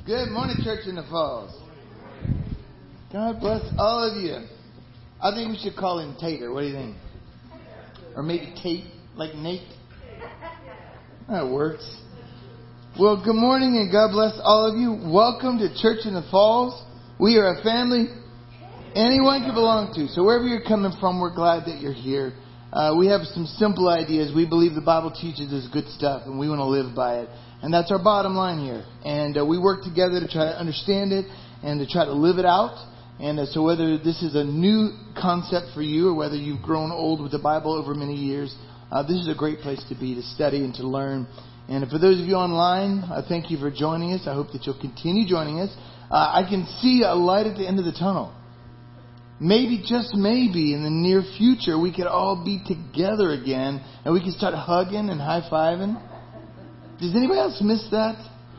Good morning, Church in the Falls. God bless all of you. I think we should call him Tater. What do you think? Or maybe Tate, like Nate? That works. Well, good morning and God bless all of you. Welcome to Church in the Falls. We are a family anyone can belong to. So wherever you're coming from, we're glad that you're here. We have some simple ideas. We believe the Bible teaches us good stuff and we want to live by it. And that's our bottom line here. And we work together to try to understand it and to try to live it out. And so whether this is a new concept for you or whether you've grown old with the Bible over many years, this is a great place to be, to study and to learn. And for those of you online, thank you for joining us. I hope that you'll continue joining us. I can see a light at the end of the tunnel. Maybe, just maybe, in the near future, we could all be together again and we can start hugging and high-fiving. Does anybody else miss that?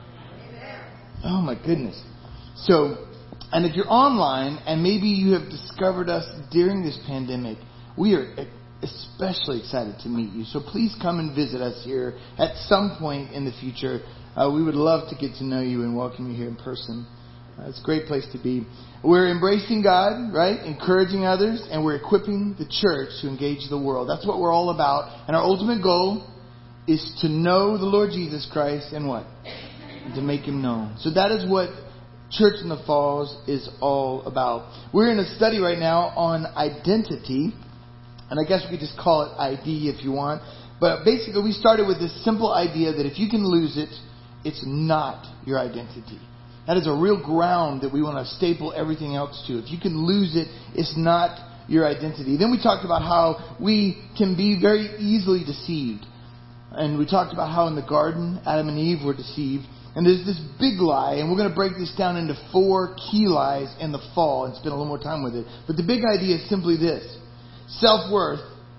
Oh, my goodness. So, and if you're online and maybe you have discovered us during this pandemic, we are especially excited to meet you. So please come and visit us here at some point in the future. We would love to get to know you and welcome you here in person. It's a great place to be. We're embracing God, right? Encouraging others, and we're equipping the church to engage the world. That's what we're all about. And our ultimate goal is to know the Lord Jesus Christ and what? And to make Him known. So that is what Church in the Falls is all about. We're in a study right now on identity. And I guess we could just call it ID if you want. But basically we started with this simple idea that if you can lose it, it's not your identity. That is a real ground that we want to staple everything else to. If you can lose it, it's not your identity. Then we talked about how we can be very easily deceived. And we talked about how in the garden, Adam and Eve were deceived. And there's this big lie, and we're going to break this down into 4 key lies in the fall and spend a little more time with it. But the big idea is simply this. Self-worth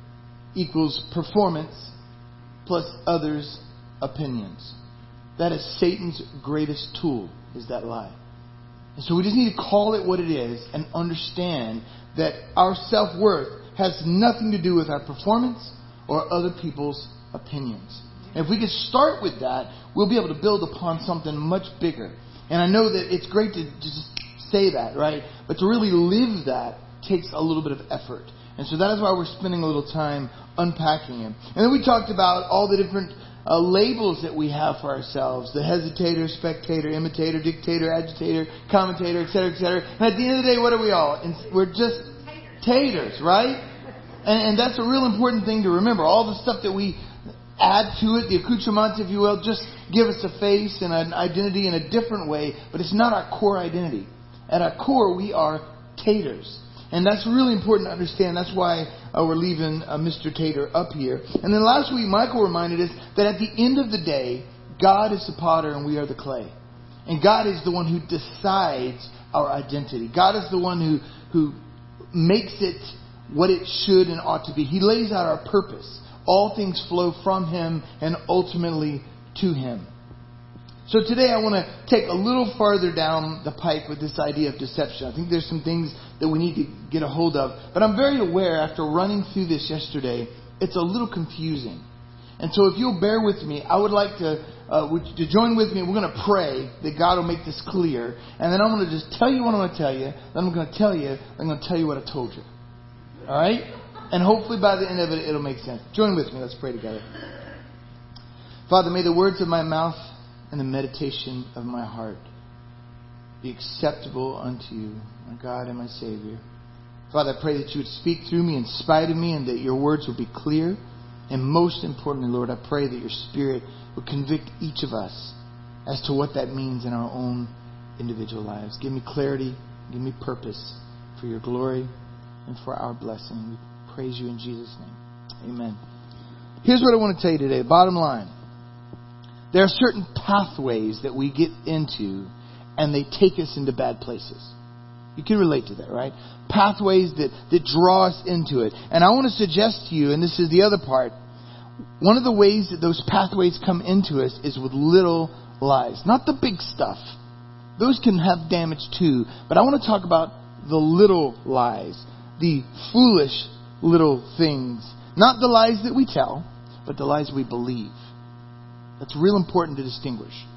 equals performance plus others' opinions. That is Satan's greatest tool, is that lie. And so we just need to call it what it is and understand that our self-worth has nothing to do with our performance or other people's opinions. And if we can start with that, we'll be able to build upon something much bigger. And I know that it's great to just say that, right? But to really live that takes a little bit of effort. And so that is why we're spending a little time unpacking it. And then we talked about all the different labels that we have for ourselves. The hesitator, spectator, imitator, dictator, agitator, commentator, etc., etc. And at the end of the day, what are we all? We're just taters, right? And that's a real important thing to remember. All the stuff that we add to it, the accoutrements, if you will, just give us a face and an identity in a different way, but it's not our core identity. At our core, we are taters. And that's really important to understand. That's why we're leaving Mr. Tater up here. And then last week, Michael reminded us that at the end of the day, God is the potter and we are the clay. And God is the one who decides our identity. God is the one who makes it what it should and ought to be. He lays out our purpose. All things flow from Him and ultimately to Him. So today I want to take a little farther down the pike with this idea of deception. I think there's some things that we need to get a hold of. But I'm very aware after running through this yesterday, it's a little confusing. And so if you'll bear with me, I would like to join with me. We're going to pray that God will make this clear. And then I'm going to just tell you what I'm going to tell you. Then I'm going to tell you what I told you. All right? And hopefully by the end of it, it'll make sense. Join with me. Let's pray together. Father, may the words of my mouth and the meditation of my heart be acceptable unto you, my God and my Savior. Father, I pray that you would speak through me in spite of me and that your words would be clear. And most importantly, Lord, I pray that your Spirit would convict each of us as to what that means in our own individual lives. Give me clarity, give me purpose for your glory and for our blessing. We praise you in Jesus' name. Amen. Here's what I want to tell you today. Bottom line. There are certain pathways that we get into and they take us into bad places. You can relate to that, right? Pathways that draw us into it. And I want to suggest to you, and this is the other part, one of the ways that those pathways come into us is with little lies. Not the big stuff. Those can have damage too. But I want to talk about the little lies. The foolish little things. Not the lies that we tell, but the lies we believe. That's real important to distinguish.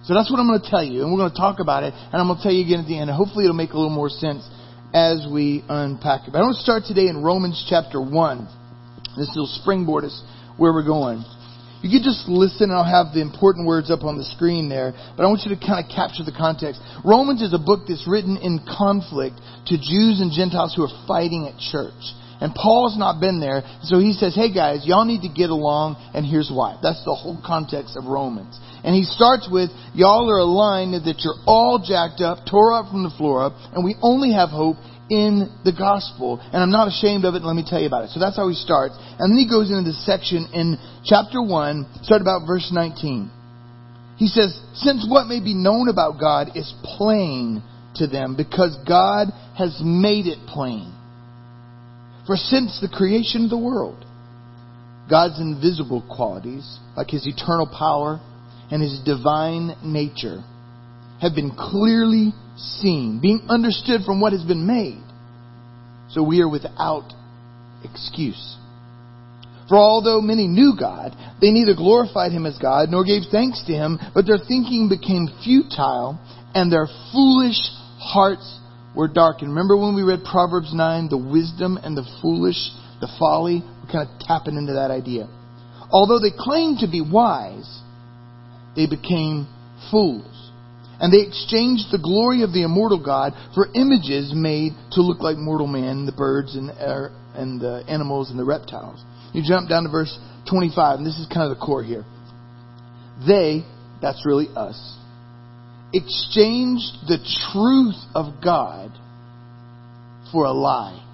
So that's what I'm going to tell you, and we're going to talk about it, and I'm going to tell you again at the end, and hopefully it'll make a little more sense as we unpack it. But I want to start today in Romans chapter 1. This will springboard us where we're going. You can just listen, and I'll have the important words up on the screen there, but I want you to kind of capture the context. Romans is a book that's written in conflict to Jews and Gentiles who are fighting at church. And Paul's not been there, so he says, hey guys, y'all need to get along, and here's why. That's the whole context of Romans. And he starts with, y'all are aligned that you're all jacked up, tore up from the floor up, and we only have hope in the gospel. And I'm not ashamed of it, and let me tell you about it. So that's how he starts. And then he goes into this section in chapter 1, start about verse 19. He says, since what may be known about God is plain to them, because God has made it plain. For since the creation of the world, God's invisible qualities, like His eternal power and His divine nature, have been clearly seen, being understood from what has been made. So we are without excuse. For although many knew God, they neither glorified Him as God nor gave thanks to Him, but their thinking became futile and their foolish hearts were darkened. Remember when we read Proverbs 9, the wisdom and the foolish, the folly? We're kind of tapping into that idea. Although they claimed to be wise, they became fools. And they exchanged the glory of the immortal God for images made to look like mortal man, the birds and the animals and the reptiles. You jump down to verse 25, and this is kind of the core here. They, that's really us, exchanged the truth of God for a lie,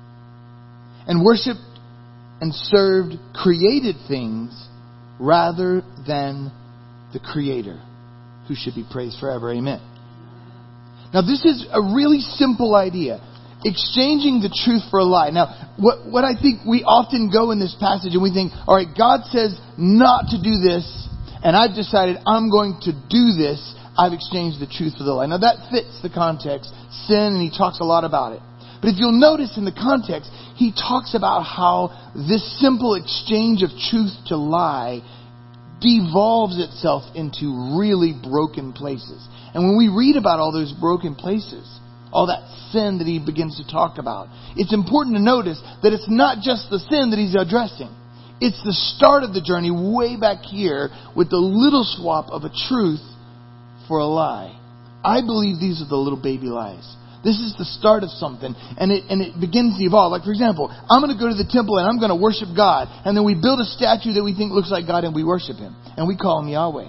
and worshipped and served created things rather than the Creator, who should be praised forever. Amen. Now this is a really simple idea. Exchanging the truth for a lie. Now, what I think we often go in this passage and we think, all right, God says not to do this, and I've decided I'm going to do this. I've exchanged the truth for the lie. Now that fits the context, sin, and he talks a lot about it. But if you'll notice in the context, he talks about how this simple exchange of truth to lie devolves itself into really broken places. And when we read about all those broken places, all that sin that he begins to talk about, it's important to notice that it's not just the sin that he's addressing. It's the start of the journey way back here with the little swap of a truth for a lie. I believe these are the little baby lies. This is the start of something, and it begins to evolve. Like, for example, I'm going to go to the temple and I'm going to worship God, and then we build a statue that we think looks like God and we worship Him, and we call Him Yahweh.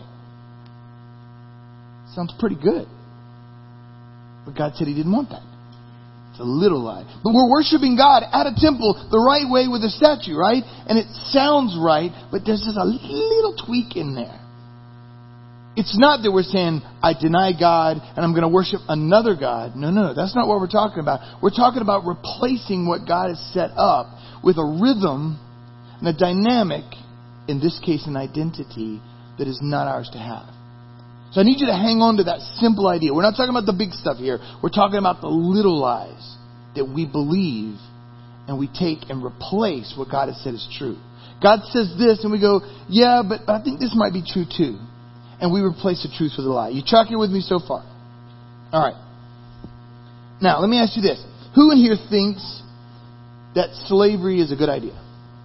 Sounds pretty good. But God said He didn't want that. It's a little lie. But we're worshiping God at a temple the right way with a statue, right? And it sounds right, but there's just a little tweak in there. It's not that we're saying, I deny God and I'm going to worship another God. No, that's not what we're talking about. We're talking about replacing what God has set up with a rhythm and a dynamic, in this case an identity, that is not ours to have. So I need you to hang on to that simple idea. We're not talking about the big stuff here. We're talking about the little lies that we believe and we take and replace what God has said is true. God says this and we go, yeah, but I think this might be true too. And we replace the truth with a lie. You tracking with me so far? All right. Now, let me ask you this. Who in here thinks that slavery is a good idea?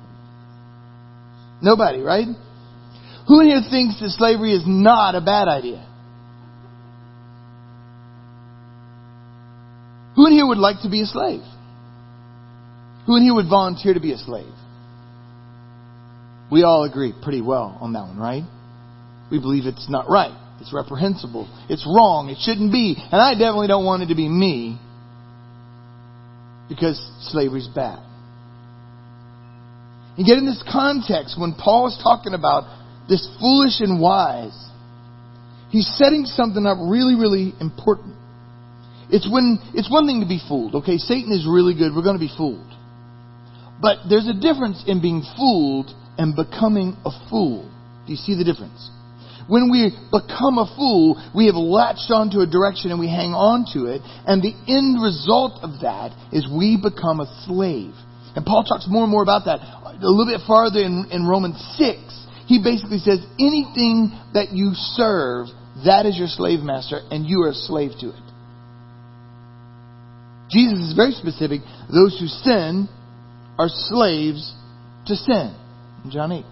Nobody, right? Who in here thinks that slavery is not a bad idea? Who in here would like to be a slave? Who in here would volunteer to be a slave? We all agree pretty well on that one, right? We believe it's not right. It's reprehensible. It's wrong. It shouldn't be. And I definitely don't want it to be me, because slavery's bad. And yet in this context, when Paul is talking about this foolish and wise, he's setting something up really, really important. It's one thing to be fooled. Okay, Satan is really good. We're going to be fooled. But there's a difference in being fooled and becoming a fool. Do you see the difference? When we become a fool, we have latched onto a direction and we hang on to it. And the end result of that is we become a slave. And Paul talks more and more about that. A little bit farther in Romans 6, he basically says, anything that you serve, that is your slave master, and you are a slave to it. Jesus is very specific. Those who sin are slaves to sin. In John 8.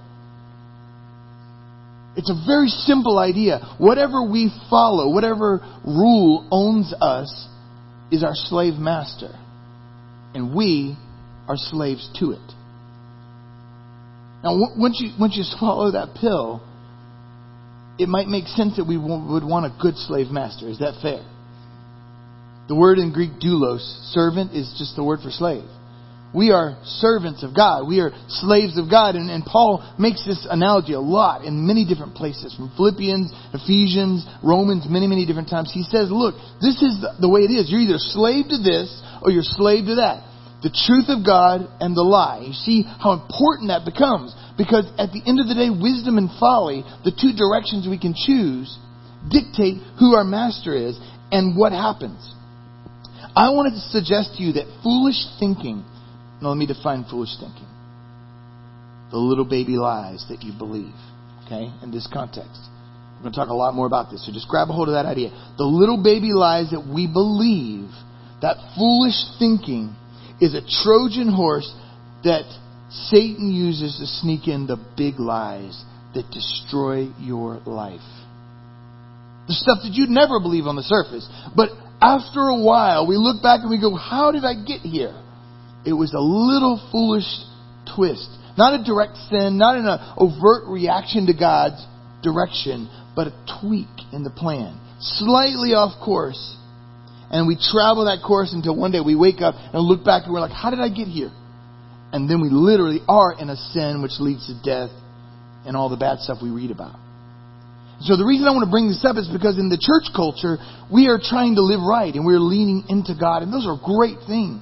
It's a very simple idea. Whatever we follow, whatever rule owns us, is our slave master. And we are slaves to it. Now, once you swallow that pill, it might make sense that we would want a good slave master. Is that fair? The word in Greek, doulos, servant, is just the word for slave. We are servants of God. We are slaves of God. And Paul makes this analogy a lot in many different places. From Philippians, Ephesians, Romans, many, many different times. He says, look, this is the way it is. You're either slave to this or you're slave to that. The truth of God and the lie. You see how important that becomes. Because at the end of the day, wisdom and folly, the two directions we can choose, dictate who our master is and what happens. I wanted to suggest to you that foolish thinking, now let me define foolish thinking. The little baby lies that you believe, okay, in this context. We're going to talk a lot more about this, so just grab a hold of that idea. The little baby lies that we believe, that foolish thinking is a Trojan horse that Satan uses to sneak in the big lies that destroy your life. The stuff that you'd never believe on the surface. But after a while, we look back and we go, how did I get here? It was a little foolish twist. Not a direct sin, not an overt reaction to God's direction, but a tweak in the plan. Slightly off course. And we travel that course until one day we wake up and look back and we're like, how did I get here? And then we literally are in a sin which leads to death and all the bad stuff we read about. So the reason I want to bring this up is because in the church culture, we are trying to live right and we're leaning into God. And those are great things.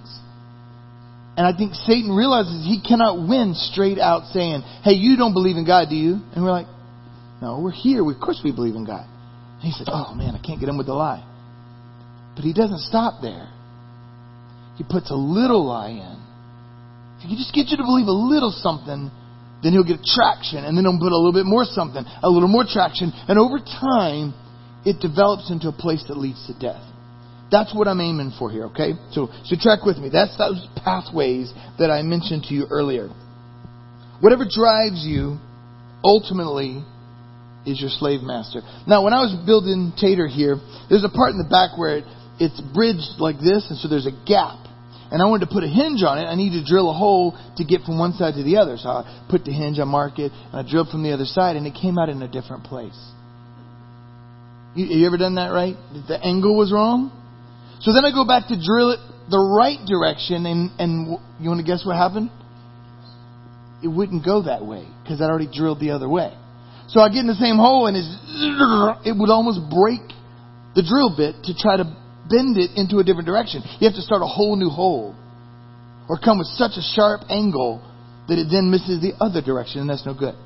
And I think Satan realizes he cannot win straight out saying, hey, you don't believe in God, do you? And we're like, no, we're here. Of course we believe in God. And he says, oh man, I can't get him with the lie. But he doesn't stop there. He puts a little lie in. If he can just get you to believe a little something, then he'll get traction. And then he'll put a little bit more something, a little more traction. And over time, it develops into a place that leads to death. That's what I'm aiming for here, okay? So track with me. That's those pathways that I mentioned to you earlier. Whatever drives you, ultimately, is your slave master. Now, when I was building Tater here, there's a part in the back where it's bridged like this, and so there's a gap. And I wanted to put a hinge on it. I needed to drill a hole to get from one side to the other. So I put the hinge, I mark it, and I drilled from the other side, and it came out in a different place. You ever done that, right? The angle was wrong? So then I go back to drill it the right direction, and you want to guess what happened? It wouldn't go that way, because I'd already drilled the other way. So I get in the same hole, and it would almost break the drill bit to try to bend it into a different direction. You have to start a whole new hole. Or come with such a sharp angle that it then misses the other direction, and that's no good.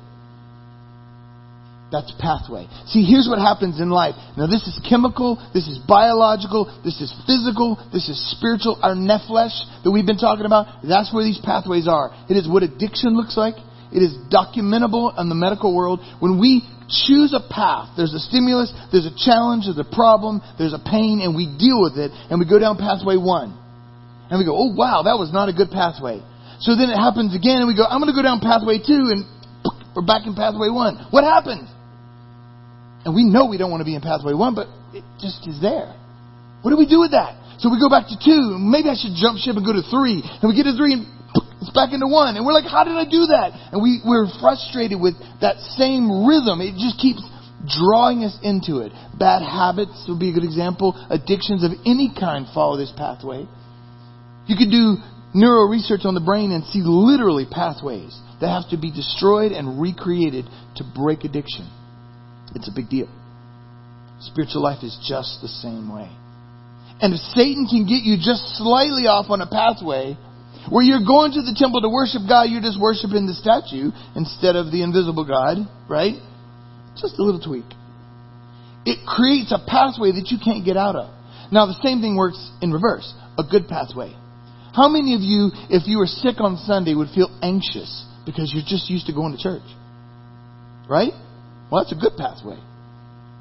That's pathway. See, here's what happens in life. Now, this is chemical, this is biological, this is physical, this is spiritual. Our nephesh that we've been talking about, that's where these pathways are. It is what addiction looks like. It is documentable in the medical world. When we choose a path, there's a stimulus, there's a challenge, there's a problem, there's a pain, and we deal with it, and we go down pathway 1. And we go, oh wow, that was not a good pathway. So then it happens again, and we go, I'm going to go down pathway 2, and we're back in pathway 1. What happened? And we know we don't want to be in pathway 1, but it just is there. What do we do with that? So we go back to 2. Maybe I should jump ship and go to 3. And we get to 3 and it's back into 1. And we're like, how did I do that? And we're frustrated with that same rhythm. It just keeps drawing us into it. Bad habits would be a good example. Addictions of any kind follow this pathway. You could do neuro research on the brain and see literally pathways that have to be destroyed and recreated to break addiction. It's a big deal. Spiritual life is just the same way. And if Satan can get you just slightly off on a pathway where you're going to the temple to worship God, you're just worshiping the statue instead of the invisible God, right? Just a little tweak. It creates a pathway that you can't get out of. Now, the same thing works in reverse. A good pathway. How many of you, if you were sick on Sunday, would feel anxious because you're just used to going to church? Right? Well, that's a good pathway.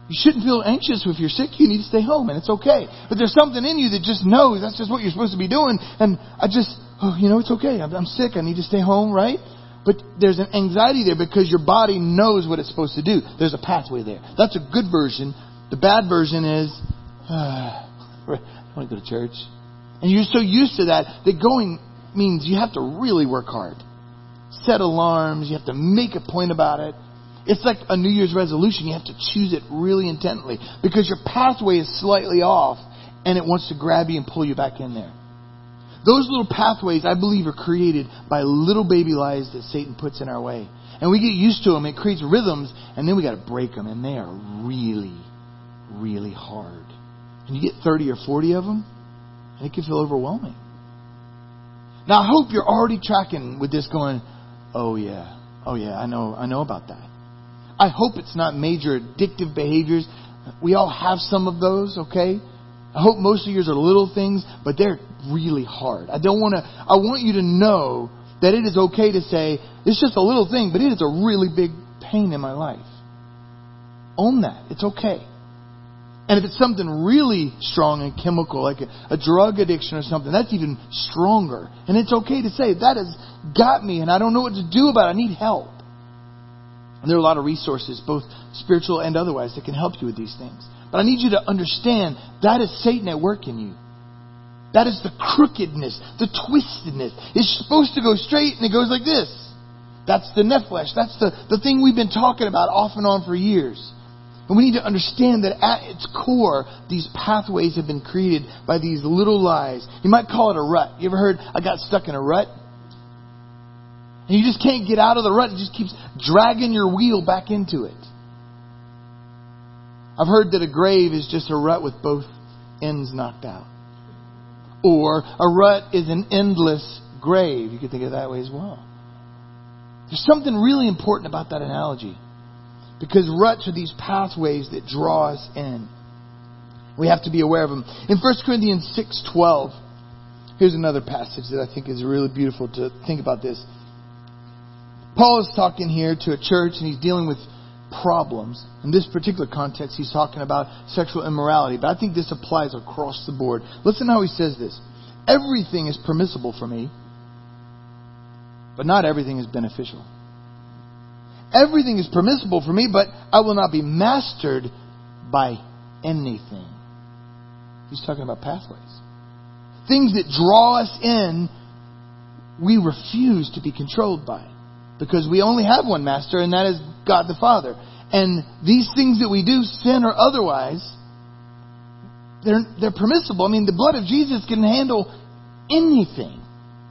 You shouldn't feel anxious if you're sick. You need to stay home, and it's okay. But there's something in you that just knows that's just what you're supposed to be doing. And it's okay. I'm sick. I need to stay home, right? But there's an anxiety there because your body knows what it's supposed to do. There's a pathway there. That's a good version. The bad version is, I want to go to church. And you're so used to that going means you have to really work hard. Set alarms. You have to make a point about it. It's like a New Year's resolution. You have to choose it really intently because your pathway is slightly off and it wants to grab you and pull you back in there. Those little pathways, I believe, are created by little baby lies that Satan puts in our way. And we get used to them. It creates rhythms, and then we got to break them. And they are really, really hard. And you get 30 or 40 of them, and it can feel overwhelming. Now, I hope you're already tracking with this going, oh yeah, I know about that. I hope it's not major addictive behaviors. We all have some of those, okay? I hope most of yours are little things, but they're really hard. I want you to know that it is okay to say, it's just a little thing, but it is a really big pain in my life. Own that. It's okay. And if it's something really strong and chemical, like a drug addiction or something, that's even stronger. And it's okay to say, that has got me and I don't know what to do about it. I need help. And there are a lot of resources, both spiritual and otherwise, that can help you with these things. But I need you to understand that is Satan at work in you. That is the crookedness, the twistedness. It's supposed to go straight and it goes like this. That's the nephesh. That's the thing we've been talking about off and on for years. And we need to understand that at its core, these pathways have been created by these little lies. You might call it a rut. You ever heard, I got stuck in a rut? And you just can't get out of the rut. It just keeps dragging your wheel back into it. I've heard that a grave is just a rut with both ends knocked out. Or a rut is an endless grave. You could think of it that way as well. There's something really important about that analogy. Because ruts are these pathways that draw us in. We have to be aware of them. In 1 Corinthians 6:12, here's another passage that I think is really beautiful to think about this. Paul is talking here to a church and he's dealing with problems. In this particular context, he's talking about sexual immorality. But I think this applies across the board. Listen how he says this. Everything is permissible for me, but not everything is beneficial. Everything is permissible for me, but I will not be mastered by anything. He's talking about pathways. Things that draw us in, we refuse to be controlled by. Because we only have one master, and that is God the Father. And these things that we do, sin or otherwise, they're permissible. I mean, the blood of Jesus can handle anything.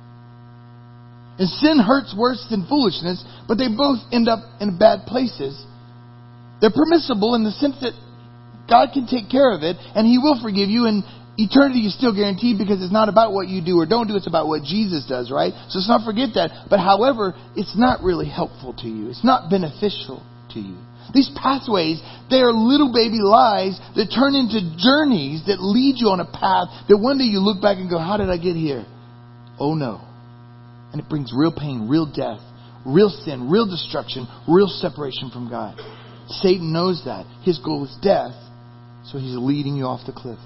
And sin hurts worse than foolishness, but they both end up in bad places. They're permissible in the sense that God can take care of it, and He will forgive you, and eternity is still guaranteed because it's not about what you do or don't do. It's about what Jesus does, right? So let's not forget that. But however, it's not really helpful to you. It's not beneficial to you. These pathways, they are little baby lies that turn into journeys that lead you on a path that one day you look back and go, how did I get here? Oh no. And it brings real pain, real death, real sin, real destruction, real separation from God. Satan knows that. His goal is death, so he's leading you off the cliff.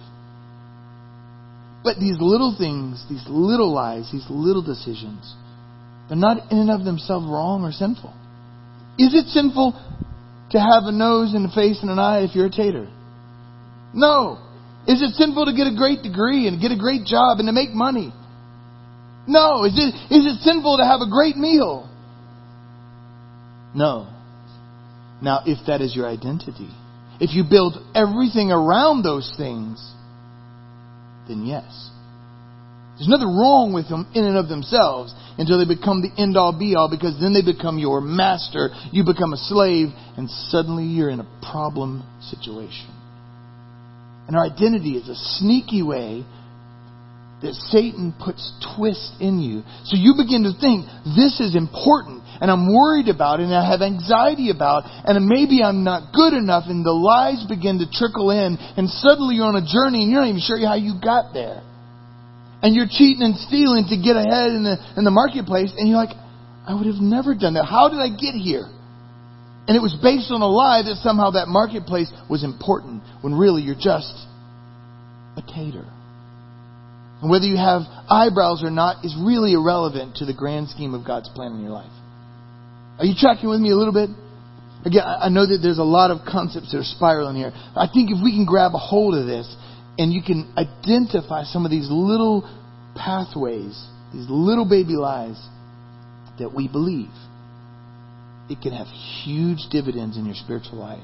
But these little things, these little lies, these little decisions, they're not in and of themselves wrong or sinful. Is it sinful to have a nose and a face and an eye if you're a tater? No. Is it sinful to get a great degree and get a great job and to make money? No. Is it sinful to have a great meal? No. Now, if that is your identity, if you build everything around those things, then yes. There's nothing wrong with them in and of themselves until they become the end-all be-all, because then they become your master. You become a slave, and suddenly you're in a problem situation. And our identity is a sneaky way that Satan puts twist in you. So you begin to think, this is important, and I'm worried about it, and I have anxiety about, and maybe I'm not good enough, and the lies begin to trickle in, and suddenly you're on a journey, and you're not even sure how you got there. And you're cheating and stealing to get ahead in the marketplace, and you're like, I would have never done that. How did I get here? And it was based on a lie that somehow that marketplace was important, when really you're just a tater. And whether you have eyebrows or not is really irrelevant to the grand scheme of God's plan in your life. Are you tracking with me a little bit? Again, I know that there's a lot of concepts that are spiraling here. I think if we can grab a hold of this and you can identify some of these little pathways, these little baby lies that we believe, it can have huge dividends in your spiritual life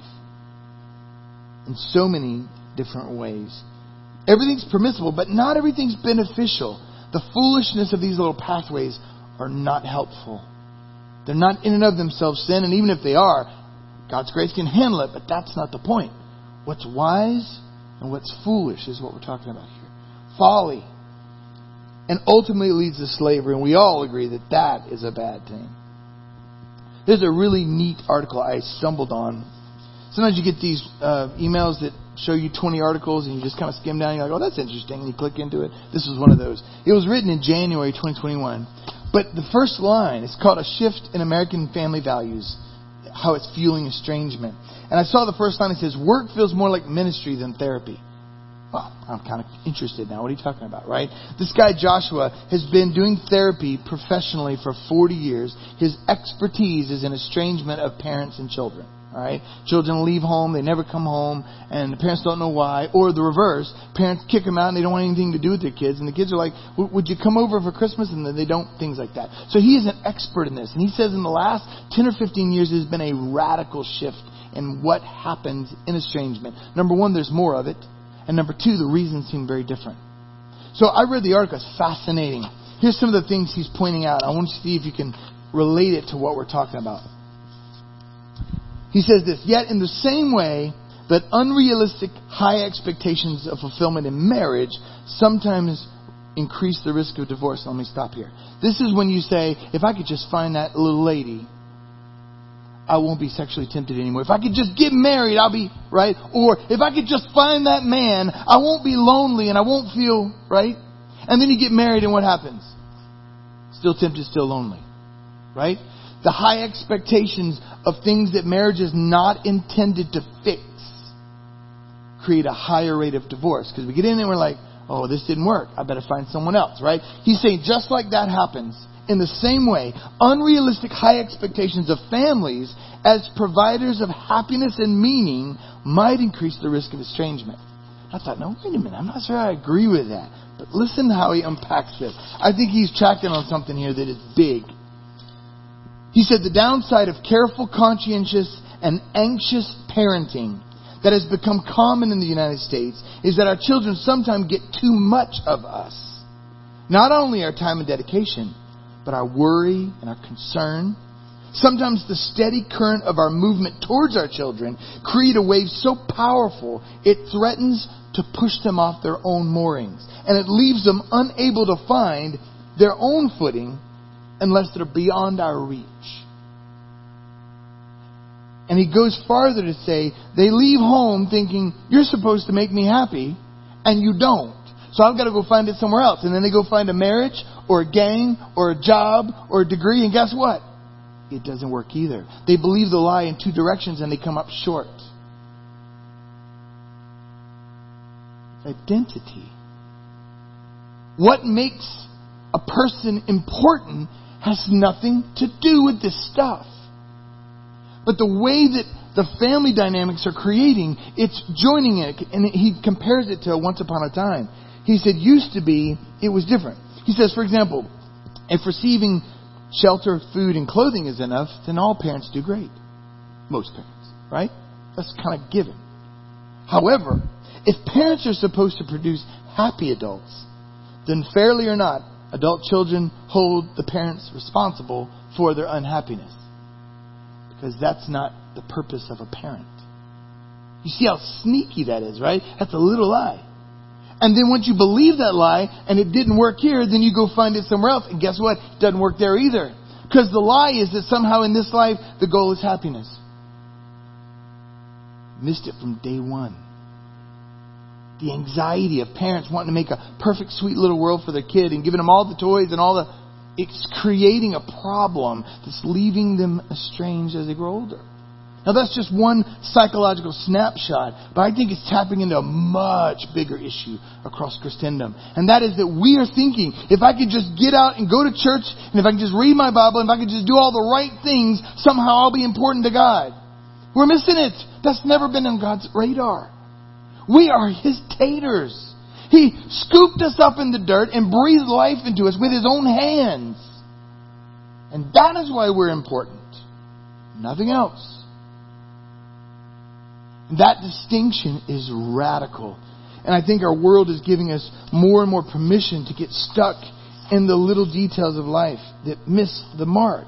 in so many different ways. Everything's permissible, but not everything's beneficial. The foolishness of these little pathways are not helpful. They're not in and of themselves sin, and even if they are, God's grace can handle it, but that's not the point. What's wise and what's foolish is what we're talking about here. Folly. And ultimately leads to slavery, and we all agree that that is a bad thing. There's a really neat article I stumbled on. Sometimes you get these emails that show you 20 articles and you just kind of skim down and you're like, oh, that's interesting, and you click into it. This was one of those. It was written in January 2021. But the first line is called A Shift in American Family Values, how it's fueling estrangement. And I saw the first line, it says, work feels more like ministry than therapy. Well, I'm kind of interested now. What are you talking about, right? This guy, Joshua, has been doing therapy professionally for 40 years. His expertise is in estrangement of parents and children. All right? Children leave home, they never come home, and the parents don't know why. Or the reverse, parents kick them out and they don't want anything to do with their kids. And the kids are like, would you come over for Christmas? And then they don't, things like that. So he is an expert in this. And he says in the last 10 or 15 years, there's been a radical shift in what happens in estrangement. Number one, there's more of it. And number two, the reasons seem very different. So I read the article. It's fascinating. Here's some of the things he's pointing out. I want you to see if you can relate it to what we're talking about. He says this, yet in the same way that unrealistic high expectations of fulfillment in marriage sometimes increase the risk of divorce. Let me stop here. This is when you say, if I could just find that little lady, I won't be sexually tempted anymore. If I could just get married, I'll be, right? Or if I could just find that man, I won't be lonely and I won't feel, right? And then you get married and what happens? Still tempted, still lonely, right? The high expectations of things that marriage is not intended to fix create a higher rate of divorce. Because we get in there and we're like, oh, this didn't work. I better find someone else, right? He's saying just like that happens, in the same way, unrealistic high expectations of families as providers of happiness and meaning might increase the risk of estrangement. I thought, no, wait a minute. I'm not sure I agree with that. But listen to how he unpacks this. I think he's tracking on something here that is big. He said the downside of careful, conscientious, and anxious parenting that has become common in the United States is that our children sometimes get too much of us. Not only our time and dedication, but our worry and our concern. Sometimes the steady current of our movement towards our children create a wave so powerful it threatens to push them off their own moorings. And it leaves them unable to find their own footing unless they're beyond our reach. And he goes farther to say, they leave home thinking, you're supposed to make me happy, and you don't. So I've got to go find it somewhere else. And then they go find a marriage, or a gang, or a job, or a degree, and guess what? It doesn't work either. They believe the lie in two directions, and they come up short. Identity. What makes a person important has nothing to do with this stuff. But the way that the family dynamics are creating, it's joining it. And he compares it to once upon a time. He said, used to be, it was different. He says, for example, if receiving shelter, food, and clothing is enough, then all parents do great. Most parents, right? That's kind of given. However, if parents are supposed to produce happy adults, then fairly or not, adult children hold the parents responsible for their unhappiness. Because that's not the purpose of a parent. You see how sneaky that is, right? That's a little lie. And then once you believe that lie and it didn't work here, then you go find it somewhere else. And guess what? It doesn't work there either. Because the lie is that somehow in this life, the goal is happiness. Missed it from day one. The anxiety of parents wanting to make a perfect, sweet little world for their kid and giving them all the toys and all the... It's creating a problem that's leaving them estranged as they grow older. Now that's just one psychological snapshot, but I think it's tapping into a much bigger issue across Christendom. And that is that we are thinking, if I could just get out and go to church, and if I could just read my Bible, and if I could just do all the right things, somehow I'll be important to God. We're missing it. That's never been on God's radar. We are His taters. He scooped us up in the dirt and breathed life into us with His own hands. And that is why we're important. Nothing else. That distinction is radical. And I think our world is giving us more and more permission to get stuck in the little details of life that miss the mark.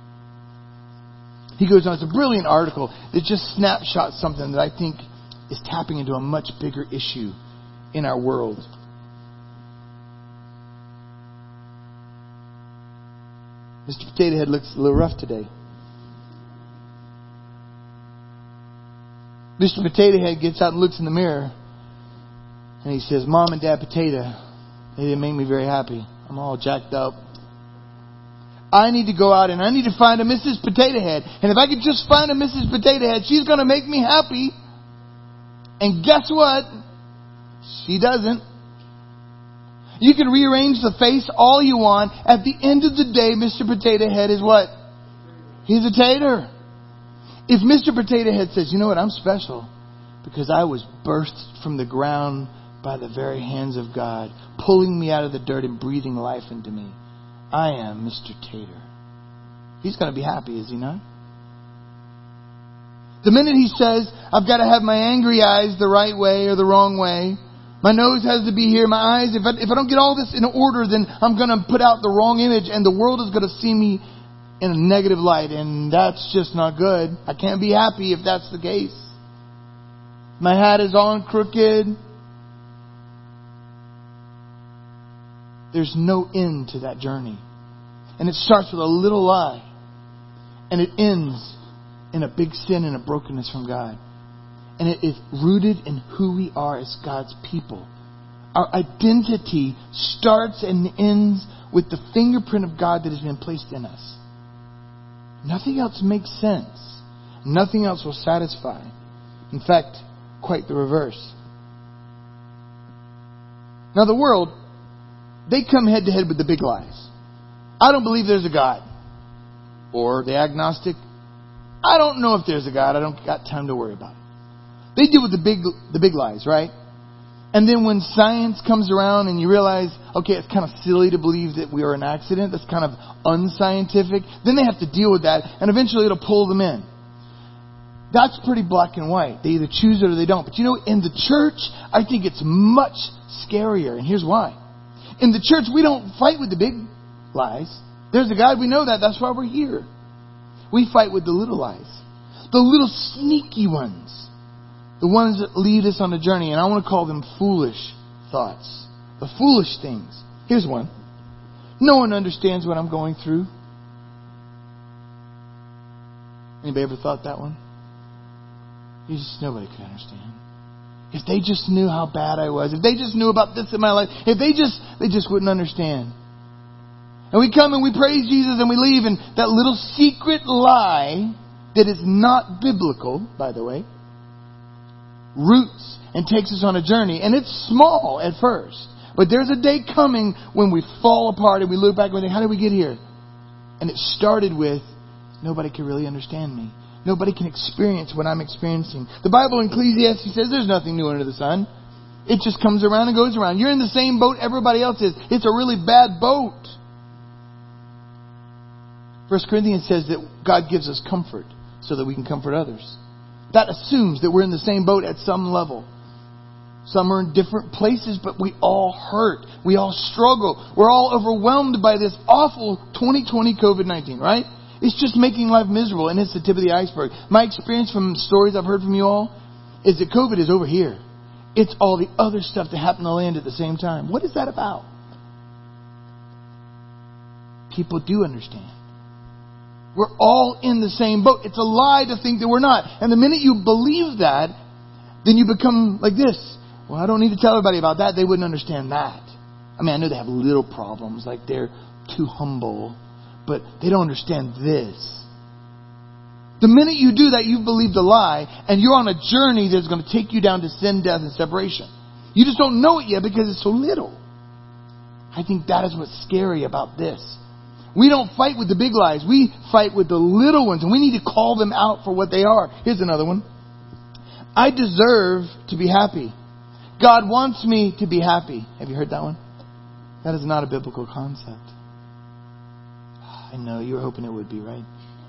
He goes on, it's a brilliant article that just snapshots something that I think is tapping into a much bigger issue in our world. Mr. Potato Head looks a little rough today. Mr. Potato Head gets out and looks in the mirror. And he says, Mom and Dad Potato, they didn't make me very happy. I'm all jacked up. I need to go out and I need to find a Mrs. Potato Head. And if I could just find a Mrs. Potato Head, she's going to make me happy. And guess what? She doesn't. You can rearrange the face all you want. At the end of the day, Mr. Potato Head is what? He's a tater. If Mr. Potato Head says, you know what, I'm special because I was birthed from the ground by the very hands of God, pulling me out of the dirt and breathing life into me. I am Mr. Tater. He's going to be happy, is he not? The minute he says, I've got to have my angry eyes the right way or the wrong way, my nose has to be here, my eyes, if I don't get all this in order, then I'm going to put out the wrong image and the world is going to see me in a negative light, and that's just not good. I can't be happy if that's the case. My hat is on crooked. There's no end to that journey. And it starts with a little lie. And it ends in a big sin and a brokenness from God. And it is rooted in who we are as God's people. Our identity starts and ends with the fingerprint of God that has been placed in us. Nothing else makes sense. Nothing else will satisfy. In fact, quite the reverse. Now the world, they come head to head with the big lies. I don't believe there's a God. Or the agnostic, I don't know if there's a God. I don't got time to worry about it. They deal with the big lies, right? And then when science comes around and you realize, okay, it's kind of silly to believe that we are an accident. That's kind of unscientific. Then they have to deal with that, and eventually it'll pull them in. That's pretty black and white. They either choose it or they don't. But you know, in the church, I think it's much scarier. And here's why. In the church, we don't fight with the big lies. There's a God, we know that. That's why we're here. We fight with the little lies. The little sneaky ones. The ones that lead us on a journey. And I want to call them foolish thoughts. The foolish things. Here's one. No one understands what I'm going through. Anybody ever thought that one? Nobody could understand. If they just knew how bad I was. If they just knew about this in my life. If they just wouldn't understand. And we come and we praise Jesus and we leave, and that little secret lie that is not biblical, by the way, roots and takes us on a journey. And it's small at first. But there's a day coming when we fall apart and we look back and we think, how did we get here? And it started with, nobody can really understand me. Nobody can experience what I'm experiencing. The Bible in Ecclesiastes says there's nothing new under the sun. It just comes around and goes around. You're in the same boat everybody else is. It's a really bad boat. 1 Corinthians says that God gives us comfort so that we can comfort others. That assumes that we're in the same boat at some level. Some are in different places, but we all hurt. We all struggle. We're all overwhelmed by this awful 2020 COVID-19, right? It's just making life miserable, and it's the tip of the iceberg. My experience from stories I've heard from you all is that COVID is over here. It's all the other stuff that happened to land at the same time. What is that about? People do understand. We're all in the same boat. It's a lie to think that we're not. And the minute you believe that, then you become like this. Well, I don't need to tell everybody about that. They wouldn't understand that. I mean, I know they have little problems, like they're too humble, but they don't understand this. The minute you do that, you've believed a lie, and you're on a journey that's going to take you down to sin, death, and separation. You just don't know it yet because it's so little. I think that is what's scary about this. We don't fight with the big lies. We fight with the little ones, and we need to call them out for what they are. Here's another one. I deserve to be happy. God wants me to be happy. Have you heard that one? That is not a biblical concept. I know, you were hoping it would be, right?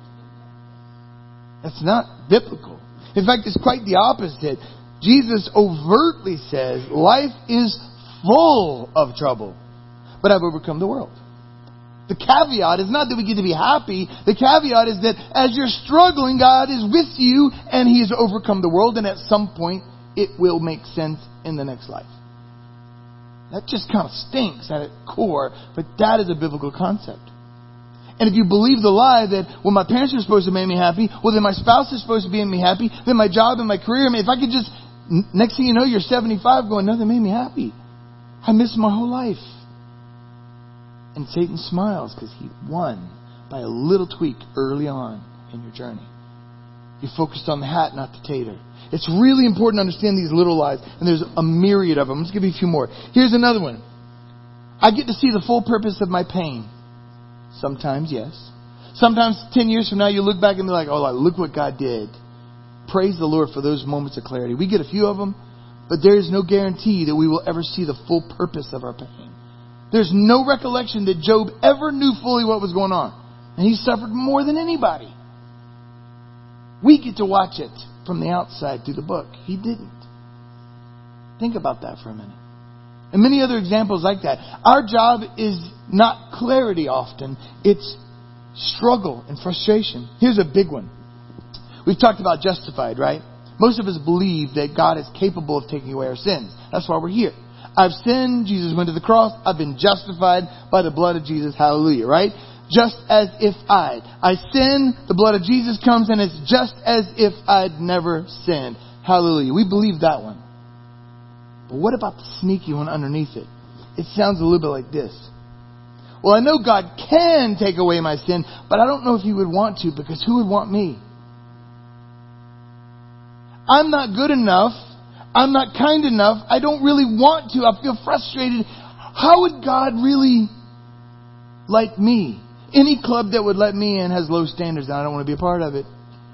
That's not biblical. In fact, it's quite the opposite. Jesus overtly says, life is full of trouble, but I've overcome the world. The caveat is not that we get to be happy. The caveat is that as you're struggling, God is with you and He has overcome the world, and at some point it will make sense in the next life. That just kind of stinks at its core, but that is a biblical concept. And if you believe the lie that, well, my parents are supposed to make me happy, well, then my spouse is supposed to make me happy, then my job and my career, I mean, if I could just, next thing you know, you're 75 going, nothing made me happy. I missed my whole life. And Satan smiles because he won by a little tweak early on in your journey. You focused on the hat, not the tater. It's really important to understand these little lies, and there's a myriad of them. Let's give you a few more. Here's another one. I get to see the full purpose of my pain. Sometimes, yes. Sometimes 10 years from now, you look back and be like, oh, look what God did. Praise the Lord for those moments of clarity. We get a few of them, but there is no guarantee that we will ever see the full purpose of our pain. There's no recollection that Job ever knew fully what was going on. And he suffered more than anybody. We get to watch it from the outside through the book. He didn't. Think about that for a minute. And many other examples like that. Our job is not clarity often. It's struggle and frustration. Here's a big one. We've talked about justified, right? Most of us believe that God is capable of taking away our sins. That's why we're here. I've sinned. Jesus went to the cross. I've been justified by the blood of Jesus. Hallelujah, right? Just as if I sin, the blood of Jesus comes, and it's just as if I'd never sinned. Hallelujah. We believe that one. But what about the sneaky one underneath it? It sounds a little bit like this. Well, I know God can take away my sin, but I don't know if He would want to, because who would want me? I'm not good enough. I'm not kind enough. I don't really want to. I feel frustrated. How would God really like me? Any club that would let me in has low standards, and I don't want to be a part of it.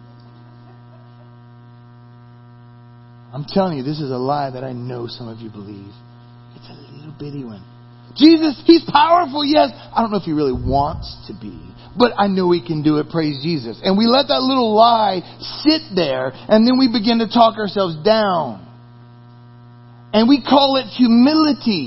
I'm telling you, this is a lie that I know some of you believe. It's a little bitty one. Jesus, He's powerful, yes. I don't know if He really wants to be, but I know He can do it. Praise Jesus. And we let that little lie sit there, and then we begin to talk ourselves down. And we call it humility.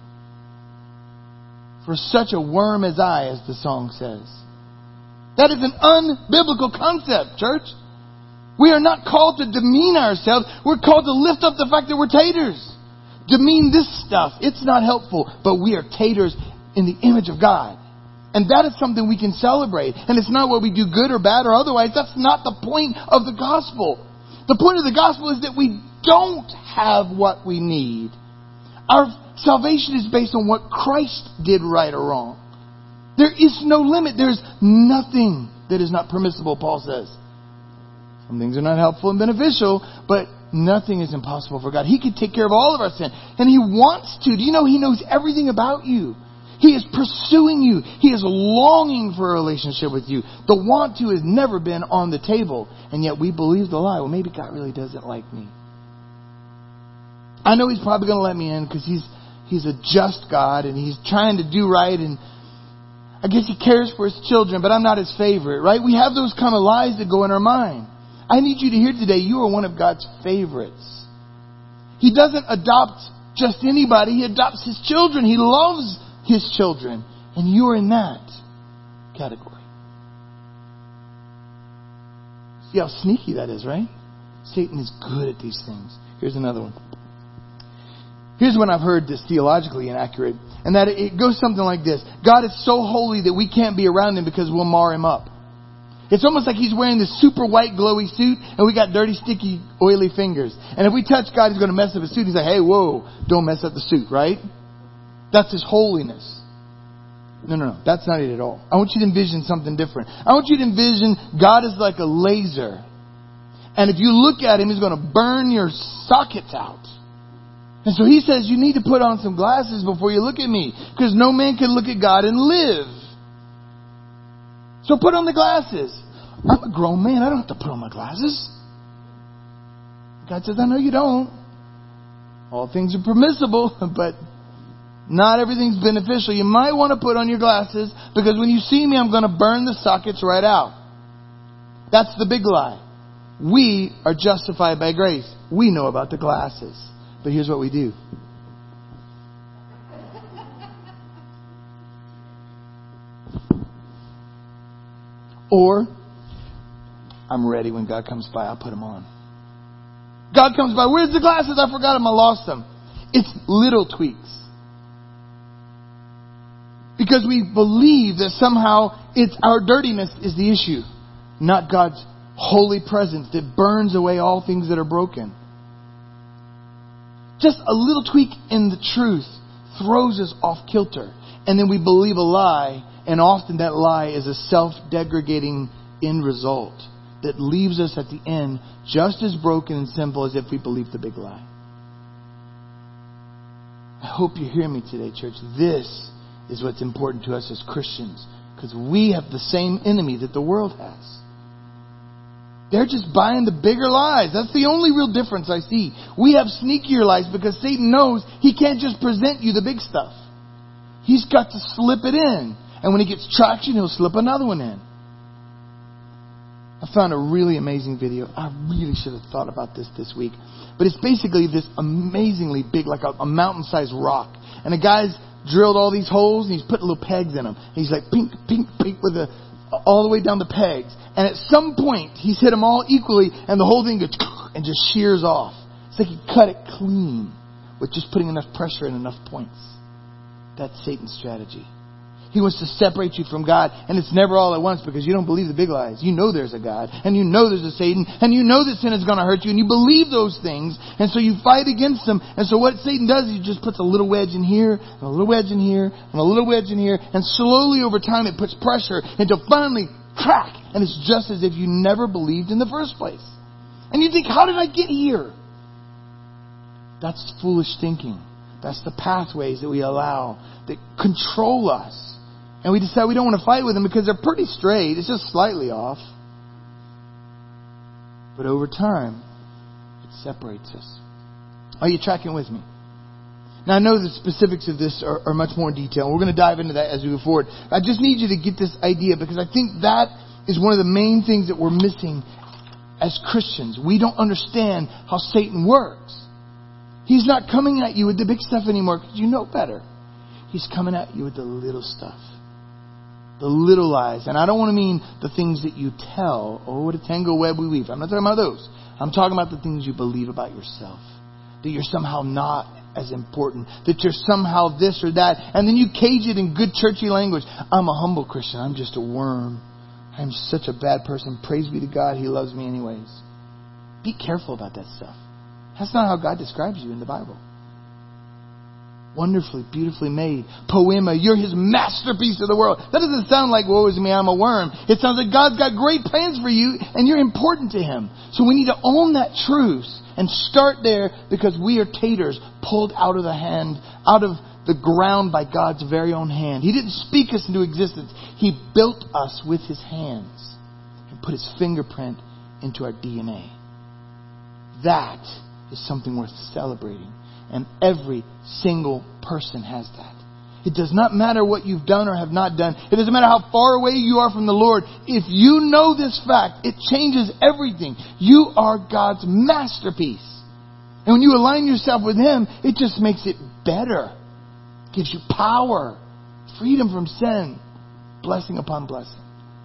For such a worm as I, as the song says. That is an unbiblical concept, church. We are not called to demean ourselves. We're called to lift up the fact that we're taters. Demean this stuff. It's not helpful. But we are taters in the image of God. And that is something we can celebrate. And it's not what we do good or bad or otherwise. That's not the point of the gospel. The point of the gospel is that we don't have what we need. Our salvation is based on what Christ did right or wrong. There is no limit. There's nothing that is not permissible, Paul says. Some things are not helpful and beneficial, but nothing is impossible for God. He can take care of all of our sin. And He wants to. Do you know He knows everything about you? He is pursuing you. He is longing for a relationship with you. The want to has never been on the table. And yet we believe the lie. Well, maybe God really doesn't like me. I know He's probably going to let me in because He's a just God and He's trying to do right, and I guess He cares for His children, but I'm not His favorite, right? We have those kind of lies that go in our mind. I need you to hear today, you are one of God's favorites. He doesn't adopt just anybody. He adopts His children. He loves His children, and you're in that category. See how sneaky that is, right? Satan is good at these things. Here's another one. Here's one I've heard that's theologically inaccurate, and that it goes something like this. God is so holy that we can't be around Him because we'll mar Him up. It's almost like He's wearing this super white glowy suit, and we got dirty, sticky, oily fingers. And if we touch God, He's going to mess up His suit. He's like, hey, whoa, don't mess up the suit, right? That's His holiness. No. That's not it at all. I want you to envision something different. I want you to envision God is like a laser. And if you look at Him, He's going to burn your sockets out. And so He says, you need to put on some glasses before you look at me. Because no man can look at God and live. So put on the glasses. I'm a grown man. I don't have to put on my glasses. God says, I know you don't. All things are permissible, but not everything's beneficial. You might want to put on your glasses because when you see me, I'm going to burn the sockets right out. That's the big lie. We are justified by grace. We know about the glasses. But here's what we do. Or, I'm ready when God comes by, I'll put them on. God comes by, where's the glasses? I forgot them, I lost them. It's little tweaks. Because we believe that somehow it's our dirtiness is the issue, not God's holy presence that burns away all things that are broken. Just a little tweak in the truth throws us off kilter. And then we believe a lie, and often that lie is a self-degrading end result that leaves us at the end just as broken and simple as if we believed the big lie. I hope you hear me today, church. This is what's important to us as Christians, because we have the same enemy that the world has. They're just buying the bigger lies. That's the only real difference I see. We have sneakier lies because Satan knows he can't just present you the big stuff. He's got to slip it in. And when he gets traction, he'll slip another one in. I found a really amazing video. I really should have thought about this week. But it's basically this amazingly big, like a mountain-sized rock. And the guy's drilled all these holes and he's put little pegs in them. And he's like pink, pink, pink with all the way down the pegs. And at some point, he's hit them all equally and the whole thing goes and just shears off. It's like he cut it clean with just putting enough pressure and enough points. That's Satan's strategy. He wants to separate you from God, and it's never all at once because you don't believe the big lies. You know there's a God, and you know there's a Satan, and you know that sin is going to hurt you, and you believe those things, and so you fight against them. And so what Satan does is he just puts a little wedge in here, and a little wedge in here, and a little wedge in here, and slowly over time it puts pressure until finally, crack, and it's just as if you never believed in the first place. And you think, how did I get here? That's foolish thinking. That's the pathways that we allow that control us. And we decide we don't want to fight with them because they're pretty straight. It's just slightly off. But over time, it separates us. Are you tracking with me? Now, I know the specifics of this are much more in detail. We're going to dive into that as we go forward. I just need you to get this idea because I think that is one of the main things that we're missing as Christians. We don't understand how Satan works. He's not coming at you with the big stuff anymore because you know better. He's coming at you with the little stuff. The little lies. And I don't want to mean the things that you tell. Oh, what a tangled web we weave. I'm not talking about those. I'm talking about the things you believe about yourself. That you're somehow not as important. That you're somehow this or that. And then you cage it in good churchy language. I'm a humble Christian. I'm just a worm. I'm such a bad person. Praise be to God. He loves me anyways. Be careful about that stuff. That's not how God describes you in the Bible. Wonderfully, beautifully made. Poema, you're His masterpiece of the world. That doesn't sound like, woe is me, I'm a worm. It sounds like God's got great plans for you and you're important to Him. So we need to own that truth and start there because we are taters pulled out of the ground by God's very own hand. He didn't speak us into existence. He built us with His hands and put His fingerprint into our DNA. That is something worth celebrating. And every single person has that. It does not matter what you've done or have not done. It doesn't matter how far away you are from the Lord. If you know this fact, it changes everything. You are God's masterpiece. And when you align yourself with Him, it just makes it better. It gives you power, freedom from sin, blessing upon blessing.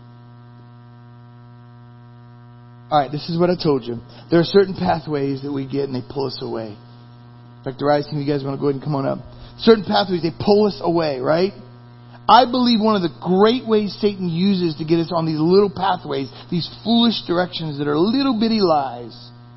Alright, this is what I told you. There are certain pathways that we get and they pull us away. In fact, the rise team, you guys want to go ahead and come on up. Certain pathways, they pull us away, right? I believe one of the great ways Satan uses to get us on these little pathways, these foolish directions that are little bitty lies,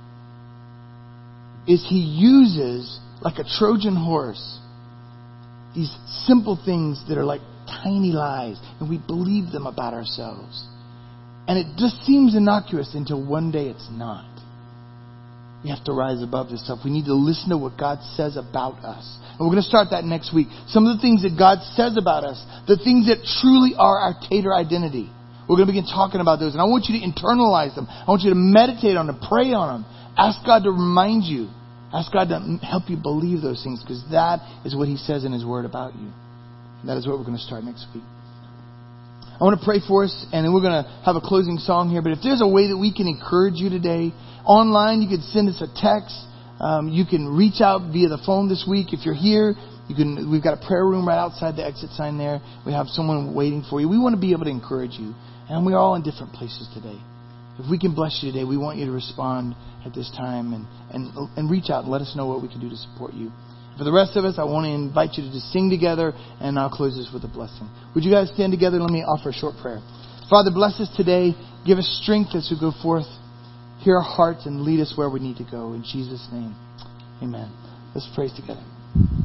is he uses, like a Trojan horse, these simple things that are like tiny lies, and we believe them about ourselves. And it just seems innocuous until one day it's not. We have to rise above this stuff. We need to listen to what God says about us. And we're going to start that next week. Some of the things that God says about us, the things that truly are our Tater identity. We're going to begin talking about those. And I want you to internalize them. I want you to meditate on them, pray on them. Ask God to remind you. Ask God to help you believe those things, because that is what He says in His Word about you. And that is what we're going to start next week. I want to pray for us, and then we're going to have a closing song here. But if there's a way that we can encourage you today, online, you can send us a text. You can reach out via the phone this week. If you're here, we've got a prayer room right outside the exit sign there. We have someone waiting for you. We want to be able to encourage you. And we're all in different places today. If we can bless you today, we want you to respond at this time and reach out and let us know what we can do to support you. For the rest of us, I want to invite you to just sing together, and I'll close this with a blessing. Would you guys stand together? Let me offer a short prayer. Father, bless us today. Give us strength as we go forth. Hear our hearts and lead us where we need to go. In Jesus' name, amen. Let's praise together.